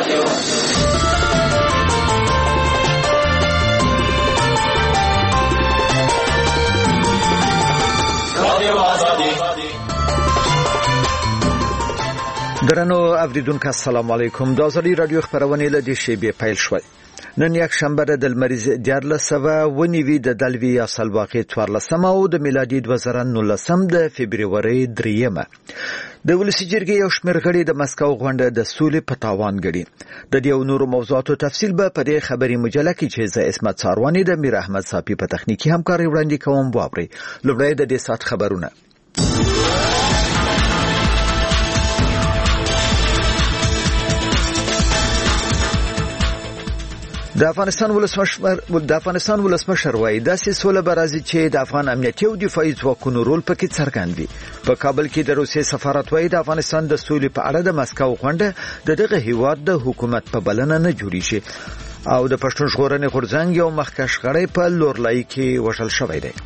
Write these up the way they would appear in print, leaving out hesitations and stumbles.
درنو اوریدونکو السلام علیکم. د ازادي رادیو خبرونه له دې شیبې پیل شوه. نن یک شنبه د لمریز 1409 د دلوي اصل واقع 14 او د میلادي 2019 د فبرवरी 3 د ولسی جرګې یو شمېر غړي د مسکو غونډه د سولې په تاوان غړي. د دې نورو موضوعاتو تفصیل به په دې خبري مجله کې چې ز اسمت ساروانی د میر احمد صافي په تخنیکی همکاري وړاندې کوم واوري. لومړی د دې سات خبرونه. د افغانستان ولسمشر وایي داسې سوله برازي چې د افغان امنیتي او دفاعي ځواکونو رول پکې څرګند وي. په کابل کې د روسیې سفارت وایي د افغانستان د سولې په اړه د مسکو غونډه د دغه هیواد د حکومت په بلنه نه جوړیږي او د پښتون ژغورنې غورځنګ یو مخکښ غړی په لورلای کې وژل شوی دی.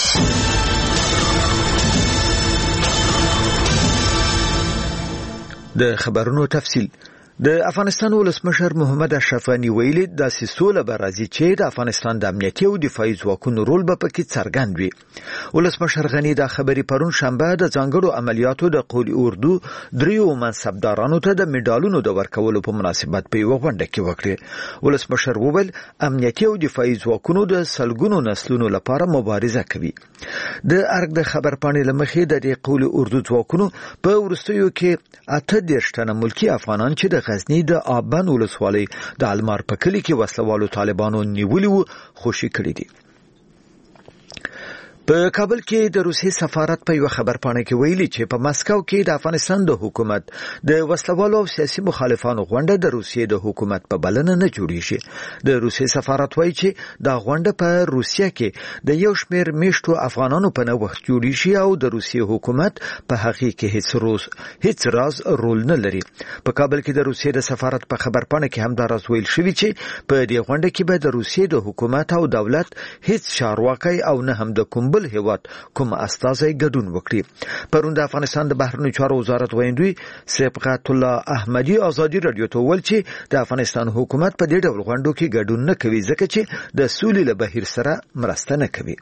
د خبرونو تفصیل. د افغانستان ولسمشر محمد اشرف غنی ویلي د سوله برازي چې د افغانستان د امنیتي او دفاعي ځواکونو رول به پکې څرګند وي. ولسمشر غنی د خبري پرون شنبه د ځانګړو عملیاتو د قول اردو دریو منصبدارانو ته د میډالونو د ورکولو په مناسبت په یو غونډه کې وکړه. ولسمشر وویل امنیتي او دفاعي ځواکونو د سلګونو نسلونو لپاره مبارزه کوي. د ارګ د خبرپاڼې لمخې د قول اردو ځواکونو په ورستیو کې 18 تنه ملکی افغانان چې د غزنی د آبان ولسوالۍ د المار په کلی کې وسلوالو طالبانو نیولي وو خوشي کړی دي. په کابل کې د روسیې سفارت په یو خبرپاڼه کې ویلي چې په مسکو کې د افغانستان د حکومت د وسلوالو او سیاسي مخالفانو غونډه د روسیې د حکومت په بلنه نه جوړیږي. د روسیې سفارت وایي چې دا غونډه په روسیه کې د یو شمېر میشتو افغانانو په نوښت جوړیږي او د روسیې حکومت په هغه کې هیڅ راز رول نه لري. په کابل کې د روسیې د سفارت په خبرپاڼه کې هم دا راز ویل شوی چې په دې غونډه کې به د روسیې د حکومت او دولت هیڅ چارواکي او نه هم د کوم بل هیواد کوم استازي ګډون وکړي. پرون د افغانستان د بهرنیو چارو وزارت ویندوی صبغت الله احمدی ازادي رادیو ته ویل چې د افغانستان حکومت په دې ډول غونډو کې ګډون نه کوي ځکه چې د سولې له بهیر سره مرسته نه کوي.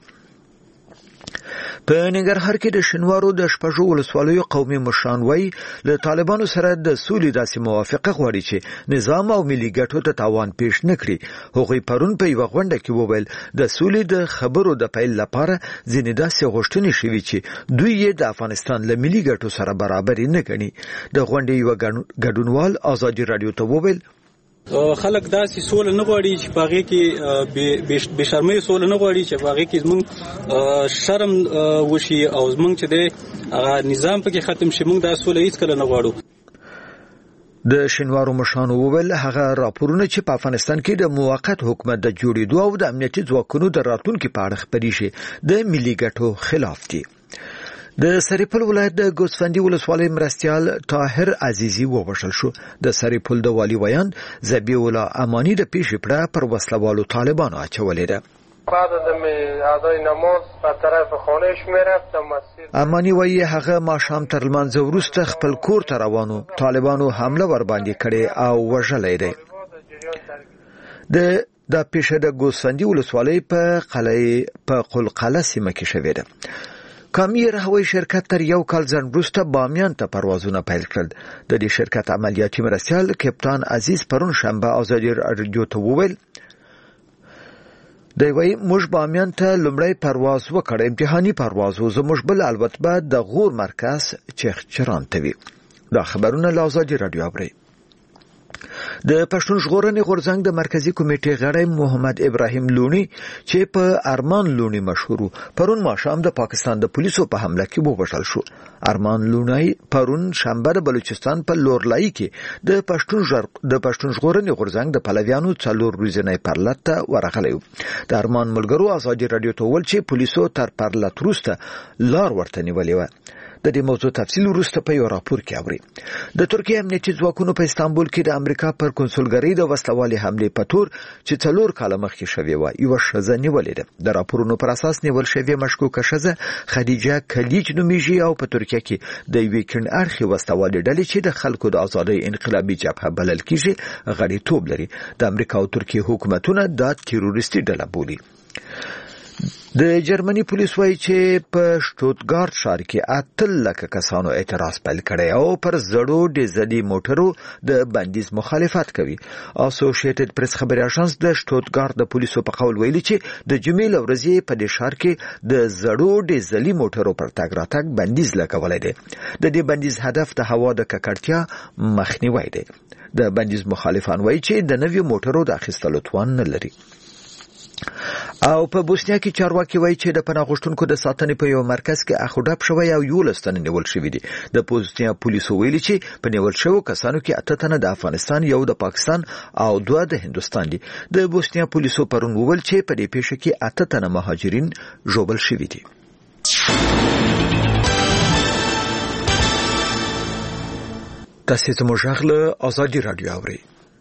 په ننګرهار کې د شینوارو د شپږو ولسوالیو قومي مشران وایي له طالبانو سره د سولې داسې موافقه غواړي چې نظام او ملي ګټو ته تاوان پیښ نکړي. هغوی پرون په یو غونډه کې وویل د سولې د خبرو د پیل لپاره ځینې داسې غوښتنې شوي چې دوی یې د افغانستان له ملي ګټو سره برابر نه ګڼي. د غونډې یو ګډونوال ازادي رادیو ته وویل خلک داسې سوله نه غواړي چې باغې کې به شرمې سوله نه غواړي چې باغې کې زموږ شرم وشي او زموږ چې د نظام پکې ختم شي. موږ دا سوله هیڅ کله نه غواړو. د شینوارو مشرانو وویل هغه راپورونه چې په افغانستان کې د موقت حکومت د جوړېدو او د امنیتي ځواکونو د راتلونکو په اړه خبرې شي د ملي ګټو خلاف دي. د سرپل ولایت د ګوسفندي ولسوالۍ مرستيال طاهر عزیزی ووژل شو. د سرپل د والی ویان زبی الله امانی د پیښې پړه پر وسلوالو طالبانو اچولې ده. بعد از ادای نماز په طرف خانه‌اش میرفتم. امانی وایي هغه ماښام تر لمانځه وروسته خپل کور ته روانو. طالبانو حمله ور باندې کړې او وژلې ده. د پیښه د ګوسفندي ولسوالۍ په قلقله سیمه کې شوې ده. کامیر هوایي شرکت تر یو کال ځنډ وروسته بامیان ته پروازونه پیل کړل. د دې شرکت عملیاتي مرستیال کپتان عزیز پرون شنبه ازادي رادیو ته وویل دی وایي موږ بامیان ته لومړی پرواز وکړ، امتحاني پرواز و. زموږ بل البته به د غور مرکز چرچران ته وي. دا خبرونه له ازادي رادیو اوري. د پښتون ژغورنې غورځنګ د مرکزی کمیټې غړی محمد ابراهیم لونی چې په ارمان لونی مشهور پرون ماښام د پاکستان د پولیسو په حمله کې ووژل شو. ارمان لونی پرون شنبه د بلوچستان په لورلای کې د پښتون ژغورنې غورځنګ د پلویانو څلور ورځې پرلط ته ورغلی. د ارمان ملګرو ازادي رادیو ته ویل چې پولیسو تر پرلط وروسته لار ورته نیولې و. د دې موضوع تفصیل وروسته په یو راپور کې اوري. د ترکیه امنیتي ځواکونو په استانبول کې د امریکا پر کنسولګرۍ د وسلوالې حمله په تور چې 4 کاله مخکې شوې و یو ښځه نیولې ده. د راپورونو پر اساس نیول شوې مشکوکه ښځه خدیجه کلیج نومیږي او په ترکیه کې د ویکند اړخي وسلوالې ډلې چې د خلکو د آزادۍ انقلابي جبهه بلل کیږي غړیتوب لري. د امریکا او ترکیه حکومتونه دا تروریستي ډله بولي. د جرمني پولیس وایي چې په شټوتګارت ښار کې 8 لکه کسانو اعتراض پیل کړی او پر زړو ډیزلي موټرو د بندیز مخالفت کوي. اسوسییټډ پریس خبري اژانس د شټوتګارت د پولیسو په قول ویلي چې د جمعې ورځې په دې ښار کې د زړو ډیزلي موټرو پر تګ راتګ بندیز لګولای دی. د دې بندیز هدف د هوا د ککړتیا مخنیوي دی. د بندیز مخالفان وایي چې د نویو موټرو د اخیستلو توان نه لري. او په بوسنیا کې چارواکي وایي چې د پناه غوښتونکو د ساتنې په یو مرکز کې اخوډپ شوی او 11 تنه نیول شوی دي. د بوسنیا پولیسو ویلي چې په نیول شوو کسانو کې 8 تنه د افغانستان، یو د پاکستان او 2 د هندستان دي. د بوسنیا پولیسو پرون وویل چې په دې پیښه کې 8 تنه مهاجرین ژوبل شوي دي. تاسو ته مشغله ازادي رادیو اورئ.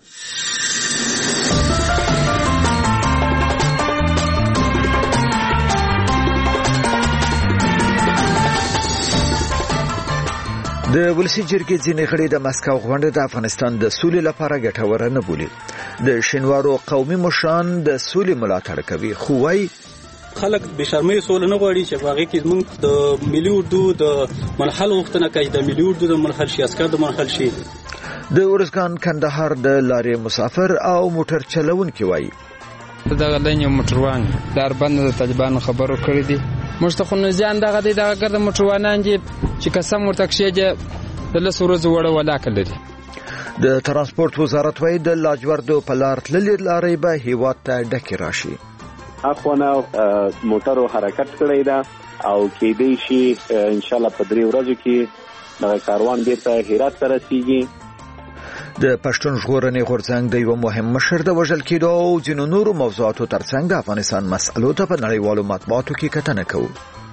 د ولسی جرګې ځینې غړي د مسکو غونډه د افغانستان د سولې لپاره ګټوره نه بولي. د شینوارو قومي مشران د سولې ملاتړ کوي، خو وايي خلک به شرمې سول نه غواړي چې باغې کې موږ د ملي اردو د منحل غوښتنه کوي، د ملي اردو د منحل شي، عسكر د منحل شي. د ورزګان کندهار د لارې مسافر او موټر چلونکي وايي دغه لنی موټروان در بند د طالبانو خبرو کړی دي. مشتخون ځان دغه ګرد موټروانان دي چې قسم ورته کېږي د لسورز وړه ولاکه لري. د ترانسپورت وزارت وايي د لاجوردو په لار تللې لارې به هیواد ته ډکې راشي. اخوانه موټرو حرکت کړی دا او کېدې شي ان شاء الله په 3 ورځو کې د کاروان بیرته هرات ته رسیږي. د پښتون ژغورنې غورځنګ د یو مهم مشر د وژل کېدو او ځینو نورو موضوعاتو ترڅنګ د افغانستان مسألو ته په نړیوالو مطبوعاتو کې کتنه کوي.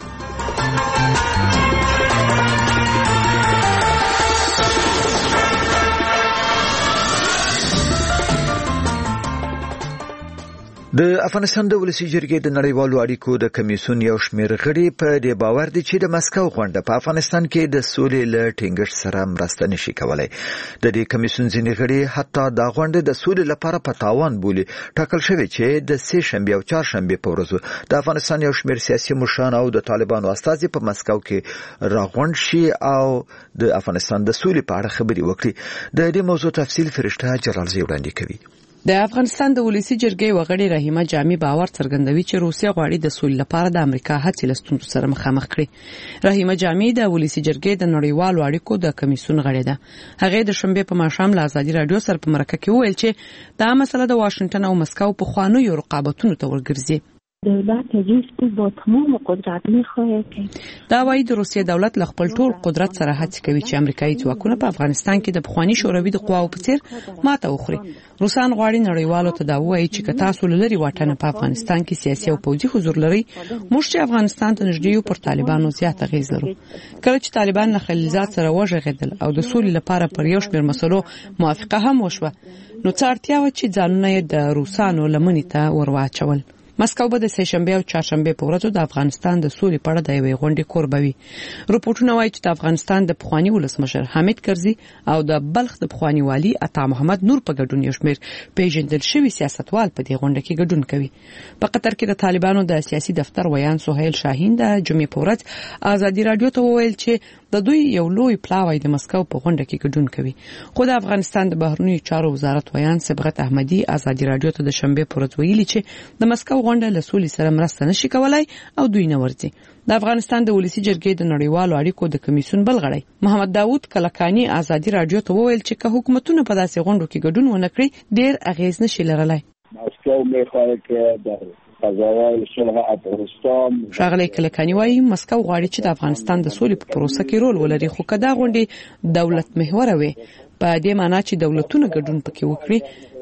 د افغانستان د ولسی جرګې د نړیوالو اړیکو د کمیسیون یو شمېر غړي په دې باور دي چې د مسکو غونډه په افغانستان کې د سولې له ټینګښت سره مرسته نشي کولای. د دې کمیسیون ځینې غړي حتی د غونډې د سولې لپاره په تاوان بولي. ټاکل شوی چې د سه شنبه او چهارشنبه په ورځو د افغانستان یو شمېر سیاسي مشران او د طالبانو استازي په مسکو کې راغونډ شي او د افغانستان د سولې په اړه خبري وکړي. د دې موضوع تفصیل فرشته جلالزی وړاندې کوي. د افغانستان د ولسی جرګې وغړي رحیمه جامع باور څرګندوي چې روسیا غواړي د سولې لپاره د امریکا هڅې له ستونزو سره مخامخ کړي. رحیمه جامع د ولسی جرګې د نړیوالو اړیکو د کمیسیون غړي ده. هغه د شنبه په ماښام له ازادي رادیو سره په مرکه کې وویل چې دا مسله د واشنگټن او مسکو په خوانیو رقابتونو ته ورګرځي. دولت جسمی با تمام قدرت میخواهد که دا وایي د روسیې دولت له خپل ټول قدرت سره هڅه کوي چې امریکایي ځواکونه په افغانستان کې د پخوانی شوروي د قواو په څیر ماته وخوري. روسان غواړي نړیوالو ته دا وایي چې که تاسو لری واټنه په افغانستان کې سیاسي او پوځي حضور لري، موږ چې افغانستان ته نږدې یو پر طالبانو زیات اغیز لرو. کله چې طالبان له خلیلزاد سره وژغېدل او د سولې لپاره پر یو شمېر مسلو موافقه هم وشوه، نو څه اړتیا و چې ځانونه د روسانو لمنې ته ورواچول. مسکو به د سهشنبه او چهارشنبه په ورځو د افغانستان د سولې په اړه د یوې غونډې کوربه وي. رپورټونه وایي چې د افغانستان د پخوانی ولسمشر حامد کرزي او د بلخ د پخوانی والی عطا محمد نور په ګډون یو شمېر پیژندل شوي سیاستوال په دې غونډه کې ګډون کوي. په قطر کې د طالبانو د سیاسي دفتر ویان سهیل شاهین د جمعې په ورځ ازادي رادیو ته وویل چې د دوی یو لوی پلاوی د مسکو په غونډه کې ګډون کوي. خو د افغانستان د بهرنیو چارو وزارت ویان صبغت احمدي ازادي رادیو ته د شنبه په ورځ ویلي چې د مسکو غونډه له سولې سره مرسته نشي کولای او دوی نه ورځي. د افغانستان د ولسی جرګې د نړیوالو اړیکو د کمیسیون بل غړی محمد داوود کلکانی ازادي رادیو ته وویل چې که حکومتونه په داسې غونډو کې ګډون ونه کړي ډیر اغیز نشي لرلای. مسکو میخواد که در فضای صلح افغانستان ښاغلی کلکانی وايي مسکو غواړي چې د افغانستان د سولې په پروسه کې رول ولري، خو کدا غونډې دولت محوره وي په دې معنی چې دولتونه ګډون پکې وکړي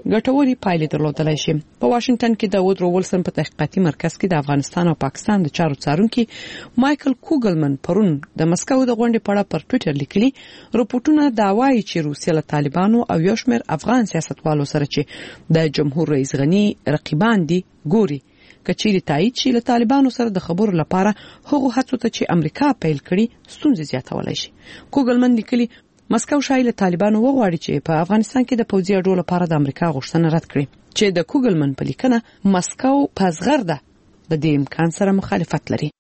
ګټوري پایلې درلودلای شي. په واشنگټن کې د وودرو ولسن په تحقیقاتي مرکز کې د افغانستان او پاکستان د چارو څارونکي مایکل کوګلمن پرون د مسکو د غونډې په اړه پر ټوئیټر لیکلي رپورټونه دا وایي چې روسیه له طالبانو او یو شمېر افغان سیاستوالو سره چې د جمهور رئیس غنی رقیبان دي ګوري کچېری تایید چې له طالبانو سره د خبرو لپاره هغه هڅو ته چې امریکا پیل کړي ستونزې زیاتولای شي. کوګلمن لیکلي مسکو شایي له طالبانو وغواړي چې په افغانستان کې د پوځي اډو لپاره د امریکا غوښتنه رد کړي چې د کوګلمن په لیکنه مسکو پزغرده د دې امکان سره مخالفت لري.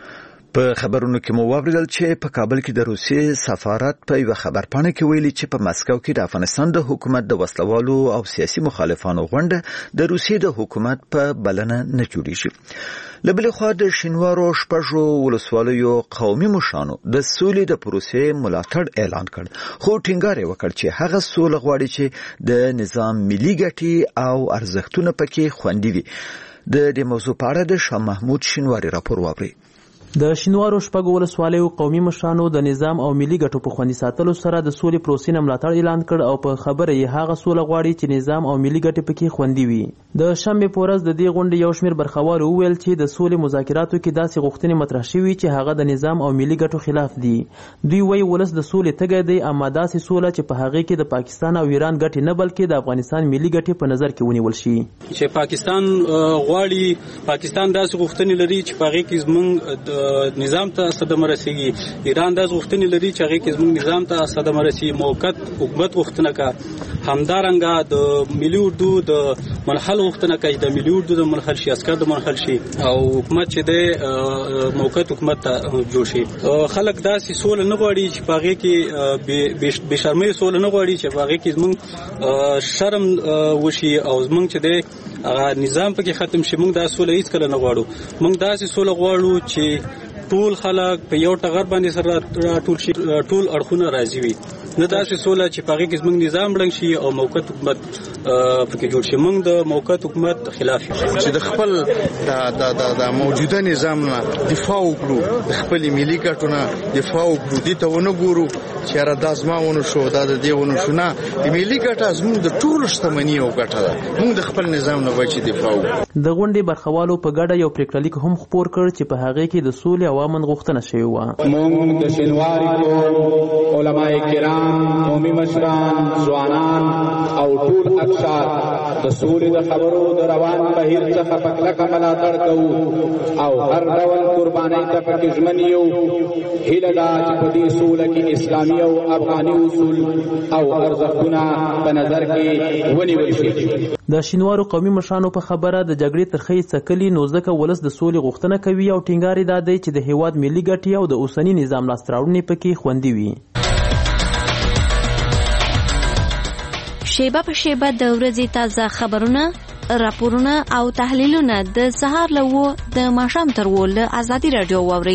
په خبرونو کې مو واوریدل چې په کابل کې د روسیې سفارت په یو خبرپاڼه کې ویلي چې په مسکو کې د افغانستان د حکومت د وسلوالو او سیاسي مخالفانو غونډه د روسیې د حکومت په بلنه نه جوړیږي. لبل خو د شینوارو شپږو ولسوالیو قومي مشرانو د سولې د پروسې ملاتړ اعلان کړ خو ټینګار وکړ چې هغه سوله غواړي چې د نظام ملي ګټې او ارزښتونه پکې خوندي وي. د موضوع په اړه د شاه محمود شینواری راپور واوري. د شینوارو شپږو ولسوالیو قومي مشرانو د نظام او ملي ګټو په خوندي ساتلو سره د سولې پروسې نه ملاتړ اعلان کړ او په خبره یې هغه سوله غواړي چې نظام او ملي ګټې پکې خوندي وي. د شنبې په ورځ د دې غونډې یو شمېر برخوالو وویل چې د سولې مذاکراتو کې داسې غوښتنې مطرح شوي چې هغه د نظام او ملي ګټو خلاف دي. دوی وایي ولس د سولې تږی دی اما داسې سوله چې په هغې کې د پاکستان او ایران ګټې نه بلکې د افغانستان ملي ګټې په نظر کې ونیول شي. چې پاکستان غواړي پاکستان داسې غوښتنې لري چې په هغې کې زموږ نظام ته صدمه رسیږي. ایران داسې غوښتنې لري چې هغې کې زموږ نظام ته صدمه رسیږي. موقت حکومت غوښتنه کا همدارنګه د ملي اردو د منحل غوښتنه کوي د ملي اردو د منحل شي عسكر د منحل شي او حکومت چې د موقت حکومت ته جوړ شي. خلک داسې سوله نه غواړي چې په هغې کې بې شرمۍ سوله نه غواړي چې په هغې کې زموږ شرم وشي او زموږ چې د نظام پکې ختم شي. موږ دا سوله هیڅکله نه غواړو. موږ داسې سوله غواړو چې ټول خلک په یو ټغر باندې سره ټول شي ټول اړخونه راضي وي. نه داسې سوله چې په هغې کې زموږ نظام ړنګ شي او موقت حکومت پکې جوړ شي. موږ د موقت حکومت خلاف یو چې د خپل د موجوده نظام نه دفاع وکړو د خپل ملي ګټو نه دفاع وکړو. دې ته ونه ګورو چې را دا زما ونه شو دا د دې ونه شو. نه د ملي ګټه زموږ د ټولو شتمني او ګټه ده. موږ د خپل نظام نه باید دفاع وکړو. د غونډې برخوالو په ګډه یو پریکړه لیک هم خپور کړ چې په هغې کې د سولې او امن غوښتنه شوې وه. موږ د شینواري علماء کرام قومي مشران ځوانان او ټول اقشار د سولې د خبرو د روان بهیر څخه په کلکه ملاتړ کوو او هر ډول قربانۍ ته پکې ژمن یو. هیله ده چې په دې سوله کې اسلامي او افغاني اصول او ارزښتونه په نظر کې ونیول شي. د شینوارو قومي مشرانو په خبره د جګړې ترخې څکلي نو ځکه ولس د سولې غوښتنه کوي او ټینګار یې دا دی چې د هیواد ملي ګټې او د اوسني نظام لاسته راوړنې پکې خوندي وي. شیبه په شیبه د ورځې تازه خبرونه، راپورونه او تحلیلونه د سهار له 9 د ماښام تر 10 له ازادي رادیو واورئ.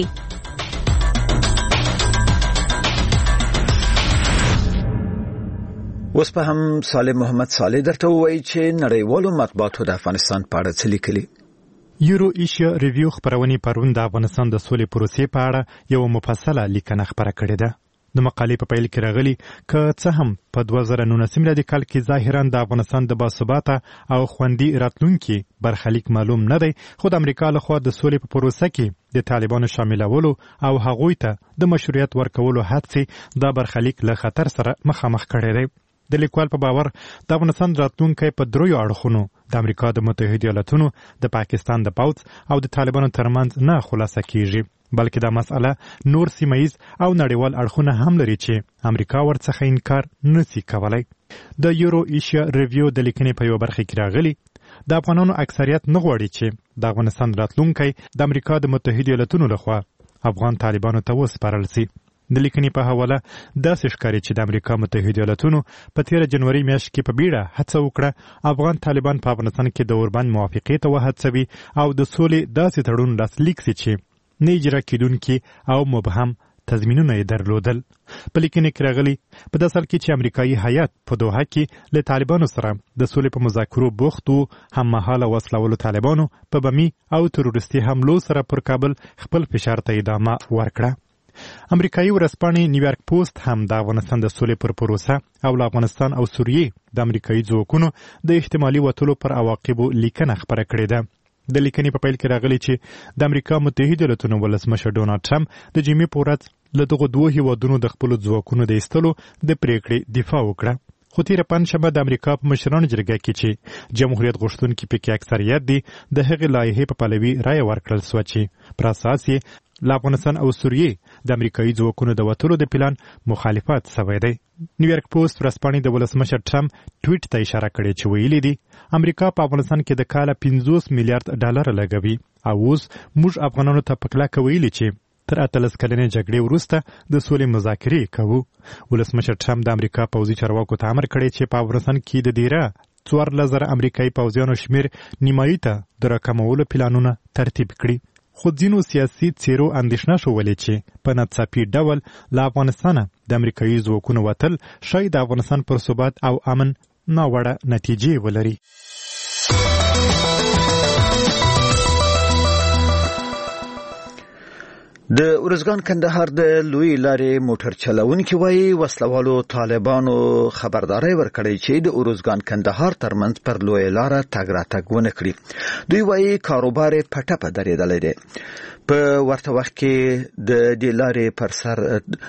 اوس په هم صالح محمد صالح درته وایي چې نړیوالو مطبوعاتو د افغانستان په اړه څه لیکلي. یورو ایشیا ریویو خبرونې پرون د افغانستان د سولې پروسې په اړه یو مفصله لیکنه خبره کړې ده. د مقالې په پیل کې راغلي که څه هم په 2019 میلادي کال کې ظاهرا د افغانستان د باثباته او خوندي راتلونکي برخلیک معلوم نه دی، خو د امریکا لخوا د سولې په پروسه کې د طالبانو شاملولو او هغوی ته د مشروعیت ورکولو هڅې د برخلیک له خطر سره مخامخ کړی دی. د لیکوال په باور د افغانستان راتلونکی په دریو اړخونو د امریکا د متحده ایالاتونو، د پاکستان د پوځ او د طالبانو ترمنځ نه خلاصه کیږي، بلکې دا مسأله نور سیمایز او نړیوال اړخونه هم لري چې امریکا ورڅخه انکار نشي کولای. د یورو ایشیا ریویو د لیکنې په یو برخه کې راغلي د افغانانو اکثریت نه غواړي چې د افغانستان راتلونکی د امریکا د متحده ایالاتونو لخوا افغان طالبانو ته وسپارل شي. د لیکنې په حواله داسې ښکاري چې د امریکا متحده ایالاتونو په 13 جنوري میاشت کې په بیړه هڅه وکړه افغان طالبان په افغانستان کې د اوربند موافقې ته وهڅوي او د سولې داسې تړون لاسلیک شي چې نه اجرا کېدونکي او مبهم تضمینونه یې درلودل. په لیکنې کې راغلي په داسې حال کې چې امریکایي هیات په دوحه کې له طالبانو سره د سولې په مذاکرو بوخت وو، هممهاله وسلوالو طالبانو په بمي او تروریستي حملو سره پر کابل خپل فشار ته ادامه ورکړه. امریکایي ورځپاڼې نیویارک پوسټ هم د افغانستان د سولې پر پروسه او له افغانستان او سوریې د امریکایي ځواکونو د احتمالي وتلو پر عواقبو لیکنه خپره کړې ده. د لیکنې په پیل کې راغلی چې د امریکا متحده ایالاتونو ولسمشر ډونالډ ټرمپ د جمعې په ورځ له دغو دوه هیوادونو د خپلو ځواکونو د ایستلو د پریکړې دفاع وکړه. خو تېره پنجشنبه د امریکا په مشرانو جرګه کې چې جمهوریت غوښتونکي پکې اکثریت دي د هغې لایحې په پلوي رایه ورکړل سوه چې پر اساس یې له افغانستان او سوریې د امریکایي ځواکونو د وتلو د پلان مخالفت سوی دی. نیویارک پوسټ ورځپاڼې د ولسمشر ټرمپ ټویټ ته اشاره کړې چې ویلي دي امریکا په افغانستان کې د کاله 50 میلیارډ ډالر لګوي او اوس موږ افغانانو ته په کلکه ویلي چې تر 18 کلنې جګړې وروسته د سولې مذاکرې کوو. ولسمشر ټرمپ د امریکا پوځي چارواکو ته امر کړی چې په افغانستان کې د ډیره 14,000 امریکایي پوځیانو شمیر نیمایي ته د راکمولو پلانونه ترتیب کړي. خو ځینو سیاسي څیرو اندېښنه شولې چې په ناڅاپي ډول له افغانستانه د امریکایي ځواکونو وتل شاید د افغانستان پر ثبات او امن ناوړه نتیجې ولري. د ارزګان کندهار د لوی لارې موټر چلونکي وایي وسلوالو طالبانو خبرداري ورکړې چې د ارزګان کندهار ترمنځ پر لوی لاره تګ راتګ ونه کړي. دوی وایي کاروبار په ټپه درېدلی دی. په ورته وخت کې د دې لارې پر سر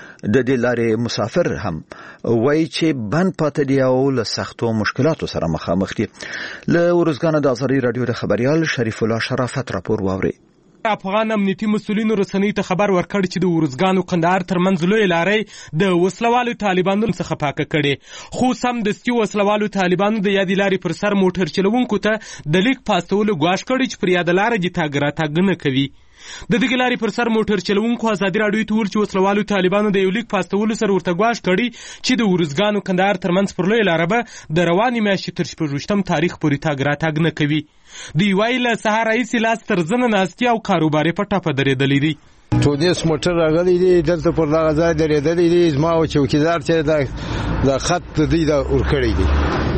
د دې لارې مسافر هم وایي چې بند پاتې دي او له سختو مشکلاتو سره مخامخ دي. له ارزګان د ازادي رادیو د خبريال شریف الله شرافت راپور واوري. افغان امنیتي مسؤلینو رسنۍ ته خبر ورکړ چې د ارزګان او کندهار ترمنځ لوی لارې د وسلوالو طالبانو څخه پاکه کړي. خو سم دستي وسلوالو طالبانو د یادې لارې پر سر موټر چلوونکو ته د لیک پاستولو ګواښ کړی چې پر یاده لاره دې تګ راتګ نه کوي. د دغې لارې پر سر موټر چلوونکو ازادي راډیو ته وویل چې وسلوالو طالبانو د یو لیک پاستولو سره ورته ګواښ کړی چې د ارزګان او کندهار ترمنځ پر لوی لاره به د روانې میاشتې تر 26 تاریخ پورې تګ راتګ نه کوي. دوی وایي له سهار راهیسې لاس تر زنه ناستي او کاروبار یې په ټپه درېدلی دی. ټونس موټر راغلی دی دلته پر دغه ځای درېدلی دی. زما او چوکیدار چې د خط د دوی د ورکړی دی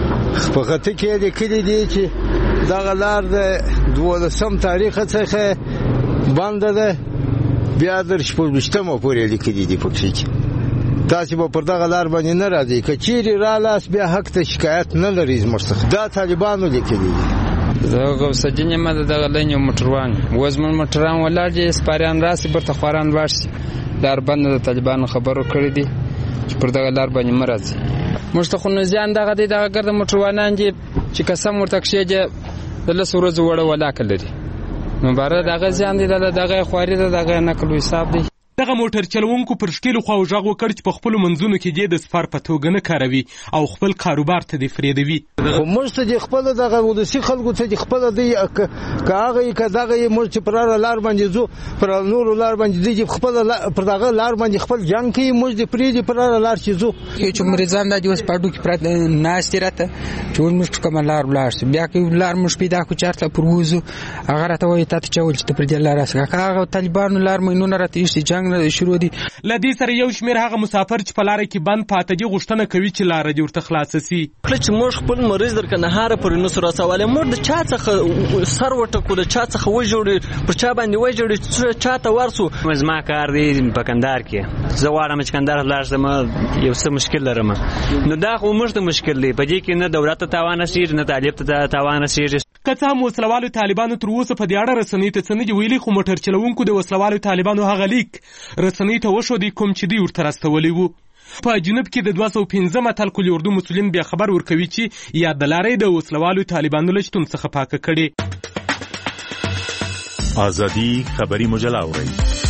په خطه کې یې لیکلي دي چې دغه لار د 12 تاریخ څخه بنده ده بیا در 26 پورې لیکلي دي پکې چې تاسو به پر دغه لار باندې نه راځئ. که چیرې رالاست بیا حق ته شکایت نه لري زموږ څخه. دا طالبانو لیکلي دي. زه غوث الدین یم د دغه لین یو موټروان وزمن موټران ولاړ دي سپاریان راسي برته خوران ورسي لار بند د طالبانو خبرو کړی دي چې پر دغه لار باندې مرز موږ ته خو نه ځان دغه دي دغه ګرد موټروانان دي چې قسم ورته کښې د لس ورځو وړه ولاکه لري نو باره دغه ځان دي دغه خواري دغه نقل حساب دی. دغه موټر چلوونکو پر شکیلو خوا غږ وکړ چې په خپل منځونو کې دې د سفر په توګه نه کاروي او خپل کاروبار ته دې فریدوي. خو موږ ته د خپل دغه ولسي خلکو ته د خپل دی کاغه کداغه موږ چې پر لار باندې زو پر نور لار باندې دی خپل پر دغه لار باندې خپل جنگ کوي موږ د فریدي پر لار چې زو چې مریضان د اوس پاډو کې پر ناشته راته چې موږ کوم لار بلاش بیا کې لار موږ پیدا کو چارته پروزو هغه راته وي ته چې ته پر دې لار راځه هغه طالبانو لار مینونه راته ایستي جنگ شروع دي. لدی سره یو شمیر هغه مسافر چې په لار کې بند پاتې دي غوښتنه کوي چې لار دې ورته خلاص شي. چې موږ خپل مریض در کنهار پر نو سره سواله موږ د چا څخه سر وټه کول چا څخه وجوړ پر چا باندې وجوړ چا ته ورسو. مزما کار دی په کندهار کې زه واړم چې کندهار لارځم یو څه مشکل لرم نو دا خو موږ ته مشکل دی په دې کې نه دولت ته تاوان رسیږي نه طالب ته تاوان رسیږي. که څه هم وسلوالو طالبانو تر اوسه په دې اړه رسنۍ ته څه نه دي ویلي خو موټر چلوونکو د وسلوالو طالبانو هغه لیک رسنۍ ته وښودی کوم چې دوی ورته راستولی وو. په جنوب کې د 215 متل کلي اردو مسؤلین بیا خبر ورکوي چې یا د لارې د وسلوالو طالبانو له شتون څخه پاکه کړي. ازادي خبري مجله اورئ.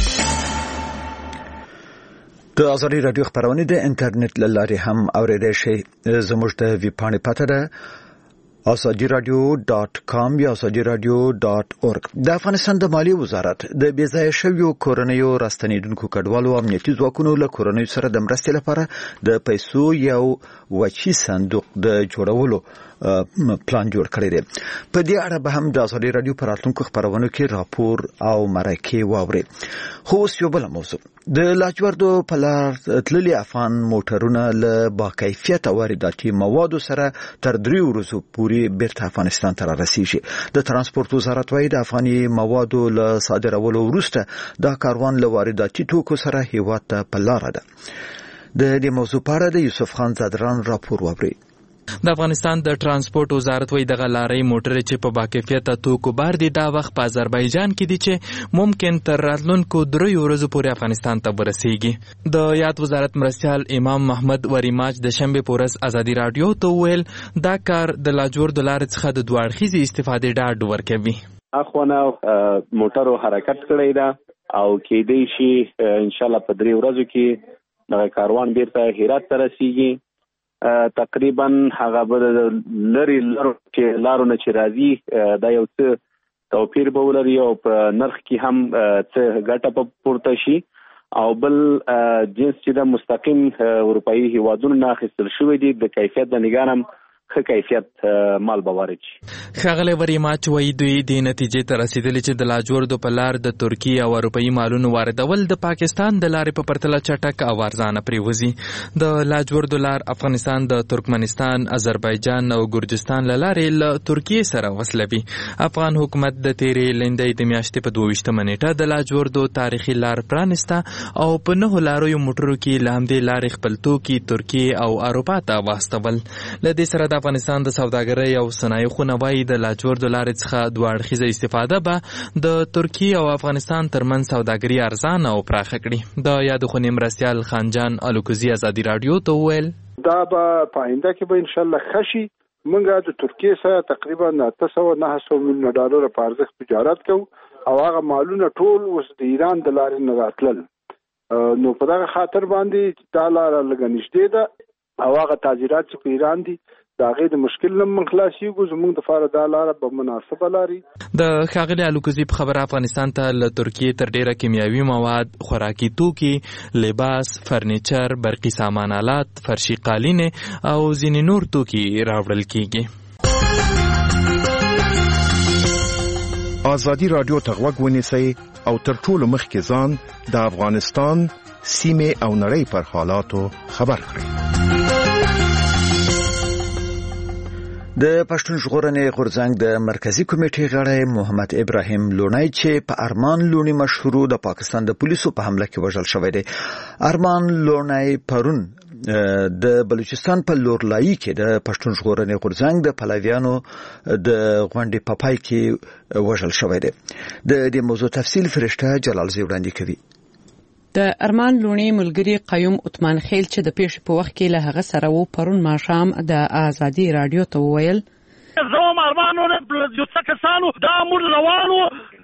د ازادي رادیو خبرونه د انټرنیټ له لارې هم اوریدئ شئ. زموږ د ویب پاڼې پته ده azadiradio.com یا azadiradio.org. د افغانستان د مالیې وزارت د بې ځایه شویو کورنیو راستنیدونکو کډوالو امنیتي ځواکونو له کورنیو سره د مرستې لپاره د پیسو یو وچی صندوق د جوړولو پلان جوړ کړی دی. په دې اړه به هم د ازادي رادیو پر راتلونکو خبرونو کې راپور او مرکه واوري. خو اوس یو بل موضوع د لاجوردو په لار تللي افغان موټرونه له باکیفیته وارداتي موادو سره تر 3 ورځو پورې بیرته افغانستان ته رسیږي. د ترانسپورت وزارت وايي د افغاني موادو له صادرولو وروسته دا کاروان له وارداتي توکو سره هیواد ته په لار ده. د دې موضوع په اړه د یوسف خان زادران راپور وبري. د افغانستان د ترانسپورت وزارت وایي دغه لارۍ موټرې چې په باکیفیته توکو بار دي دا وخت په آذربایجان کې دي چې ممکن تر راتلونکو 3 ورځو پورې افغانستان ته ورسیږي. د یاد وزارت مرستیال امام محمد وریماج د شنبې په ورځ ازادي رادیو ته وویل دا کار د لاجوردو لارې څخه د دوه اړخیزې استفادې ډاډ ورکوي. اخوانه موټرو حرکت کړی ده او کېدای شي ان شاء الله په 3 ورځو کې د کاروان بیرته هرات ته رسیږي. تقریبا هغه به لري چې لارونه چې راځي دا یو څه توپیر به ولري او په نرخ کې هم څه ګټه په پورته شي او بل جنس چې د مستقیم اروپאי هیوادونو نه اخیستل شوی دی د کیفیت د نگانم ښه کیفیت مال به وارد شي. ښاغلی وریماچ وایي دوی دې نتیجې ته رسېدلي چې د لاجوردو په لار د ترکیې او اروپایي مالونو واردول د پاکستان د لارې په پرتله چټک او ارزانه پرېوځي. د لاجوردو لار افغانستان د ترکمنستان، آذربایجان او ګرجستان له لارې له ترکیې سره وصلوي. افغان حکومت د تیرې لندۍ د میاشتې په 22 نیټه د لاجوردو تاریخي لار پرانسته او په 9 لاریو موټرو کې له همدې لارې خپل توکي ترکیې او اروپا ته واستول. له دې سره د افغانستان د سوداګرۍ او صنایعو خونه وايي د لاجوردو لارې څخه دوه اړخیزه استفاده به د ترکیې او افغانستان ترمنځ سوداګري ارزانه او پراخه کړي. د یاد خونې مرستیال خانجان الوکوزي ازادي رادیو ته وویل دا به په آینده کې به ان شاء الله خشي. موږ د ترکیې سره تقریبا 900 میلیون ډالر په ارزښت تجارت کوو او هغه مالونه ټول اوس د ایران د لارې نه راتلل. نو په دغه خاطر باندې دا لاره لږ نږدې ده او هغه تاجرات چې په ایران دي دا غي د مشکل نه من خلاصيږو زموږ د فار د لاره په مناسبه لاري. د ښاغلي الوکوزي په خبره افغانستان ته له ترکیې تر ډیره کیمیاوي مواد، خوراکي توکي، لباس، فرنیچر، برقي سامان آلات، فرشي قالین او ځینې نور توکي راوړل کیږي. ازادي رادیو ته غوږ ونیسئ او تر ټولو مخکې ځان د افغانستان سیمې او نړۍ پر حالاتو خبر کړئ. د پښتون ژغورنې غورځنګ د مرکزی کمیټې غړی محمد ابراهیم لونی چې په ارمان لونی مشهور د پاکستان د پولیسو په حمله کې وژل شوی دی. ارمان لونی پرون د بلوچستان په لورلای کې د پښتون ژغورنې غورځنګ د پلویانو د غونډې په پای کې وژل شوی دی. د دې موضوع تفصیل فرشته جلال زی وړاندې کوي. د ارمان لونی ملګری قیوم عثمان خیل چې د پیښې په وخت کې له هغه سره و پرون ماښام د ازادي رادیو ته وویل زوم ارمانونه یو څه کسانو دا موږ روانو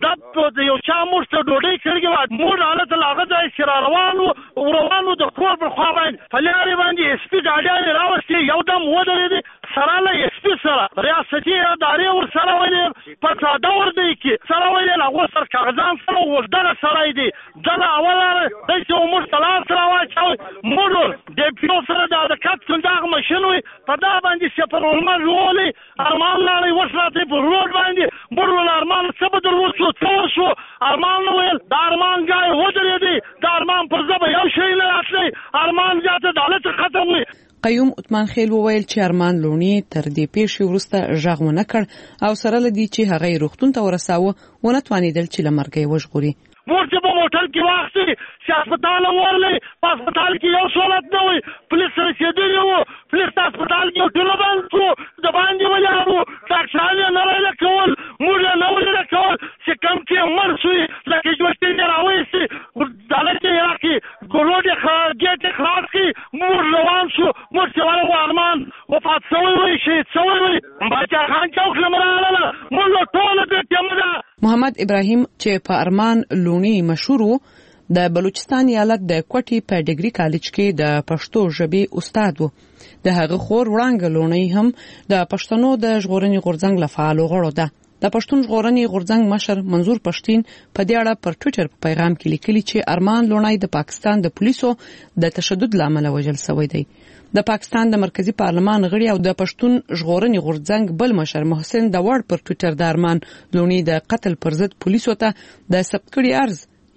د یو چا موږ ته ډوډۍ کړې و موږ حالت لاغه ځای چې روانو د کور پر خوا باندې فلاري باندې اس پی ګاډیان راوستي یو دم ودرېدې سره له اس پی سره ریاستي ادارې ور سره ولې په ساده ور دی کې سره ولې هغه سر کاغذان سره ورډه سره دی دغه اوله د چې موږ تلاش راوچو موږ د پیو سره د کټ څنګه ماشينوي په دا باندې سپرولمن ولې ارمان لاري ورسره په روډ باندې موږ ارمان څه بدل وڅو ارمان ویل د ارمان ځای ودرېدی د ارمان پر ځبه یو شی نه راتلی ارمان ځاته د حالت ختم وي. قیوم عثمان خیل وویل چې ارمان لونی تر دې پیښې وروسته غږ ونه کړ او سره لدی چې هغه روغتون ته ورساوه ونه توانیدل چې لمرګي وژغوري. ورته په موټر کې واخلي چې هسپتال ورلې په هسپتال کې یو سہولت نه وي پولیس رسېدلی وو پولیس هسپتال کې ټولبان کو د باندې ولاړو ډاکټران یې نه ویل کول موږ یې نه ویل کول چې کم کې مړ شوي لکه جوړتې یې راویستي دغه کې راکړي ګلوډ یې ګیټ یې خلاص کړي موږ روان شو موږ چې ورغو ارمان وفات شوی وي شهید شوی وي باچا خان چوک نه راغله موږ ټوله دې ټیم ده. محمد ابراهیم چې په ارمان لونی مشهور و د بلوچستان ایالت د کوټي په ډیګري کالج کې د پښتو ژبې استاد و. د هغه خور وړانګ لونی هم د پښتنو د ژغورنې غورځنګ له فعالو غړو ده. د پښتون ژغورنې غورځنګ مشر منظور پښتين په دې اړه پر ټوئیټر په پیغام کې لیکلي چې ارمان لونی د پاکستان د پولیسو د تشدد لامل وژل شوی دی. د پاکستان د مرکزی پارلمان غړي او د پښتون ژغورنې غورځنګ بل مشر محسن داوړ پر ټوئیټر د ارمان لونی د قتل پر ضد پولیسو ته د ثبت کړي عرض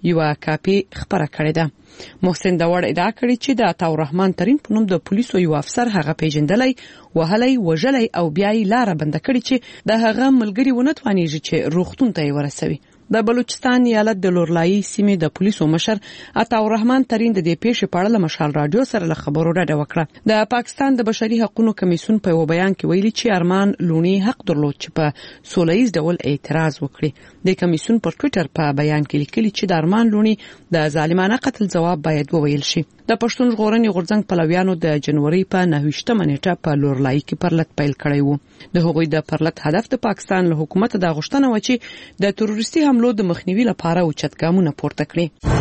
یو کاپی خبره کړې ده. محسن داوړ ادعا کړې چې د عطا الرحمن ترین په نوم د پولیسو یو افسر هغه پیژندلای وهلای وژلای او بیا یې لار بند کړې چې د هغه ملګری ونه توانیږي چې روغتون ته ورسوي. د بلوچستان ایالت د لورلای سیمې د پولیسو مشر عطا الرحمن ترین د دې پیښې په اړه مشال رادیو سره له خبرو ډډه وکړه. د پاکستان د بشري حقوقو کمیسیون په یو بیان کې ویلي چې ارمان لونی حق درلود چې په سولهییز ډول اعتراض وکړي. د کمیسیون پر ټوئیټر په بیان کې لیکلي چې د ارمان لونی د ظالمانه قتل جواب باید وویل شي. د پښتون ژغورنې غورځنګ پلویانو د جنوري په 9 نیټه په لورلای کې پرلط پیل کړی و. د هغوی د پرلط هدف د پاکستان له حکومت د غوښتنه و چې د تروریستي حملو د مخنیوي لپاره اوچت ګامونه پورته کړي.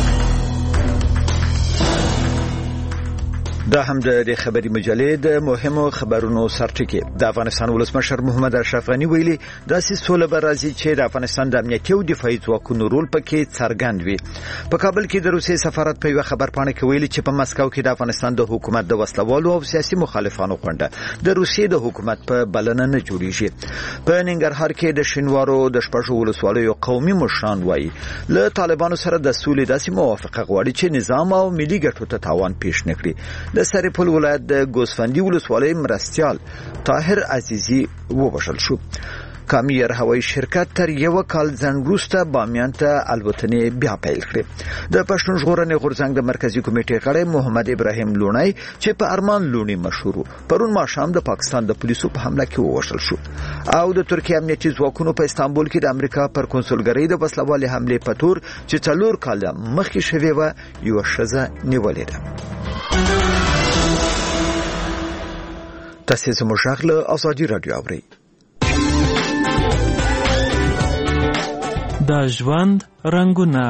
دا هم د خبري مجلې د مهمو خبرونو سرټکی. د افغانستان ولسمشر محمد اشرف غنی ویلي داسې سوله به راځي چې د افغانستان د امنیتي او دفاعي ځواکونو رول پکې څرګند وي. په کابل کې د روسي سفارت په یو خبرپاڼه کې ویلي چې په مسکو کې د افغانستان د حکومت د وسلوالو او سیاسي مخالفانو غونډه د روسي د حکومت په بلنه نه جوړیږي. په ننګرهار کې د شینوارو د شپږو ولسوالیو قومي مشران وایي له طالبانو سره د سولې داسې موافقه غواړي چې نظام او ملي ګټو ته تاوان پیښ نه کړي. د سرپل ولایت د ګوسفندي ولسوالۍ مرستيال طاهر عزیزی وبشل شو. کامیر هوایي شرکت تر یو کال ځنډ وروسته بامیان ته الوتنې بیا پیل کړې. د پښتون ژغورنې غورځنګ د مرکزی کمیټې غړی محمد ابراهیم لونی چې په ارمان لونی مشهور پرون ماښام د پاکستان د پولیسو په حمله کې ووژل شو. او د ترکیه امنیتي ځواکونو په استانبول کې د امریکا پر کنسولګرۍ د وسلوالې حمله په تور چې 4 کال مخکې شوې و یو ښځه نیولې ده. تاسو زموږ غږ له ازادي رادیو اورئ. د ژوند رنگونه.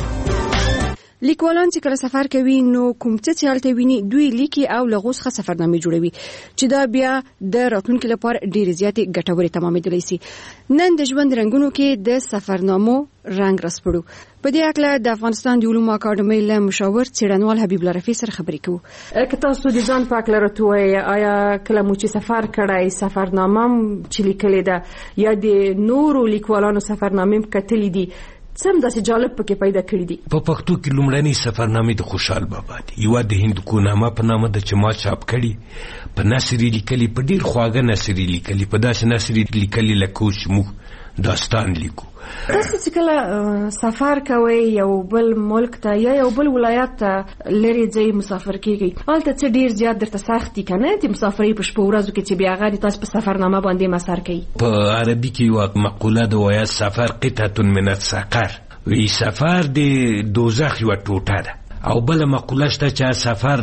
لیکوالان چې کله سفر کوي نو کوم څه چې حالت ویني دوی لیکي او لغوسخه سفرنامې جوړوي چې دا بیا د راتلونکو لپاره ډېر زیات ګټورې تمامېدلی شي. نن د ژوند رنگونو کې د سفرنامو رنگ راسپړو. په دې اړه د افغانستان د علومو اکاډمۍ له مشاور څېړنوال حبیب الله رفیع سره خبرې کوو. که تاسو د ځان په اړه راته ووایئ آیا کله مو چې سفر کړی سفرنامه چې لیکلې ده یا د نورو لیکوالانو سفرنامې کتلې دي سم داسې جالب پکې پیدا کړی دي؟ په پښتو کې لومړنۍ سفرنامې د خوشحال بابا دي. یو د هندوکو نامه په نامه د چې ما چاپ کړي په نثري لیکلي په ډېر خواږه نثري لیکلي په داسې نثري لیکلي لکه اوس چې موږ داستان لیکو. تاسو چې کله سفر کوئ یو بل ملک ته یا یو بل ولایت ته لري ځای مسافر کیږئ هلته څه ډېر زیات درته سخت دي که نه د مسافرۍ په شپو ورځو کې چې بیا هغه د تاسو په سفرنامه باندې مسار کوي؟ په عربي کې یوه مقوله ده وایي سفر قطعة من السقر وی سفر د دوزخ یوه ټوټه ده او بله مقوله شته چې سفر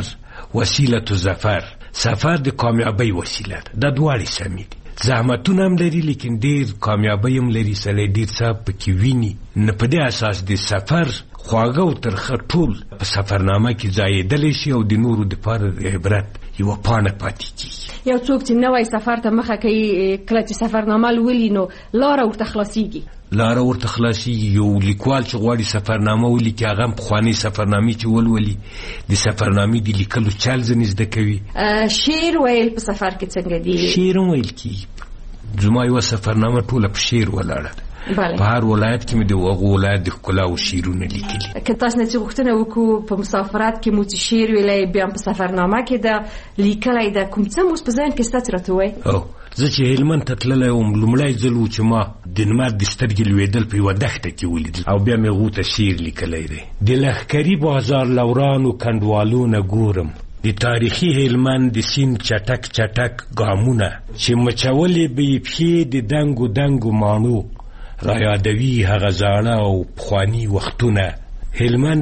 وسیله ظفر سفر د کامیابۍ وسیله ده. دا دواړې سمې دي. زحمتونه هم لري لیکن ډیر کامیابی هم لري. سړی ډیر څه پکې ویني نه په دې اساس د سفر خواږه او ترخه ټول په سفرنامه کې ځایېدلی شي او د نورو دپاره د عبرت یوه پاڼه پاتې کېږي. یو څوک چې نوی سفر ته مخه کوي کله چې سفرنامه لولي نو لاره ورته خلاصېږي. لاره ورته خلاصېږي. یو لیکوال چې غواړي سفرنامه ولیکي هغه هم پخوانۍ سفرنامې چې ولولي د سفرنامې د لیکلو چل ځینې زده کوي. شعر ویل په سفر کې څنګه دي؟ شعر هم ویل کېږي. زما یوه سفرنامه ټوله په شعر ولاړه ده. په هر ولایت کې مې د هغو ولایت د ښکلا او شعرونه لیکلي. که تاسو نه چې غوښتنه وکړو په مسافرت کې مو چې شعر ویلی بیا په سفرنامه کې ده لیکلی ده کوم څه مو اوس په ذهن کې شته چې راته ووایئ؟ زه چې هلمند ته تللی وم لومړی ځل و چې ما د لمر د سترګې لوېدل په یوه دښته کې ولیدل او بیا مې هغو ته شعر لیکلی دی. د لښکري بازار لورانو کنډوالونه ګورم د تاریخي هلمند د سیند چټک چټک ګامونه چې مچولې به یې پښې د دنګو دنګو ماڼو را یادوي هغه زاړه او پخواني وختونه. هلمند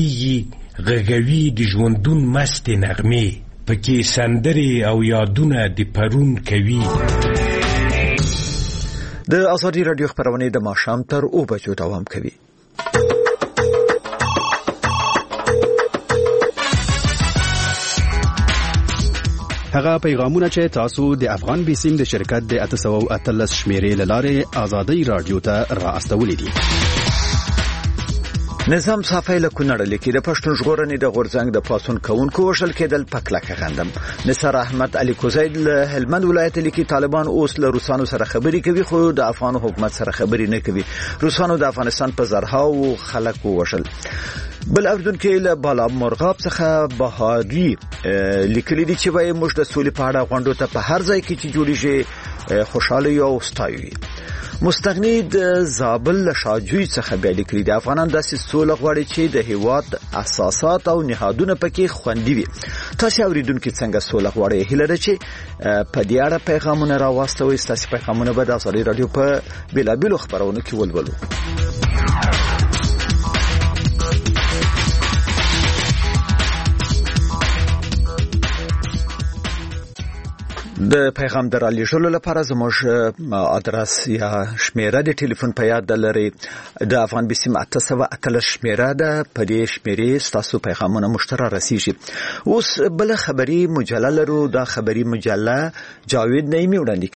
بهیږي غږوي د ژوندون مستې نغمې پکې سندرې او یادونه د پرون کوي. د ازادي رادیو خبرونه د ماښام تر 2 بجو دوام کوي. هغه پیغامونه چې تاسو د افغان بیسیم د شرکت د 813 شمیرې لاره ازادي رادیو ته را استولې دي. نظام صافی له کونړ لیکي د پښتون ژغورنې د غورځنګ د پاسون کونکو وشل کېدل پکلکه غندم. نصر احمد علي کوزید له هلمند ولایت لیکي طالبان اوس له روسانو سره خبري کوي خو د افغان حکومت سره خبري نه کوي. روسانو د افغانستان په زرهاو خلک وشل. بل اردن کې له بالا مرغاب څخه بهادي لیکلي دي چې وایي موږ د سولې په اړه غونډو ته په هر ځای کې چې جوړیږي خوشاله یو ستایو. مستغنی د زابل له شاجوی څخه بیا لیکلي دي افغانان داسې سوله غواړي چې د هیواد اساسات او نهادونه پکې خوندي وي. تاسو اوریدونکو څنګه سوله غواړي؟ هیله ده چې په دې اړه پیغامونه راوستوي. تاسو پیغامونه به د ازادي رادیو په بیلابیلو خبرونو کې ولولو. د پیغام درالېږلو لپاره زموږ ادرس یا شمیره د ټلیفون په یاد لري. د افغان بسیم 888 شمیره ده. په دې شمیرې تاسو پیغامونه مشترک رسیږي. اوس بل خبري مجله لرو. دا خبري مجله جاوید نعیمی وړاندې